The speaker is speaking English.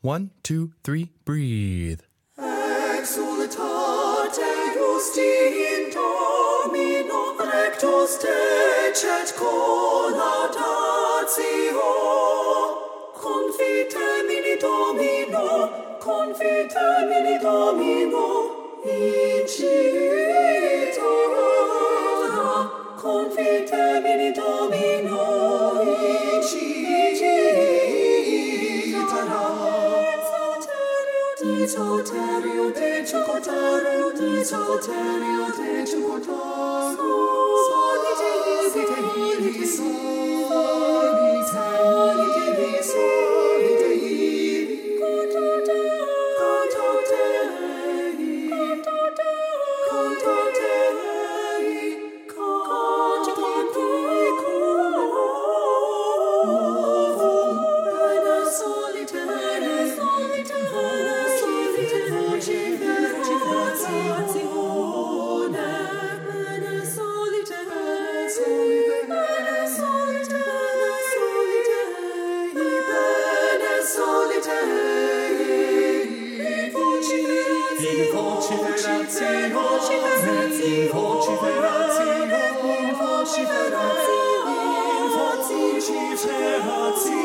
1, 2, 3, breathe. Exsultate justi in Domino, rectus decet collaudatio. Confitemini Domino, incitara. Confitemini Domino, incitara. Soterio de Chucotario, Soterio de Chucotario, Solite Iri, Solite Iri, Cantate, vociferazione,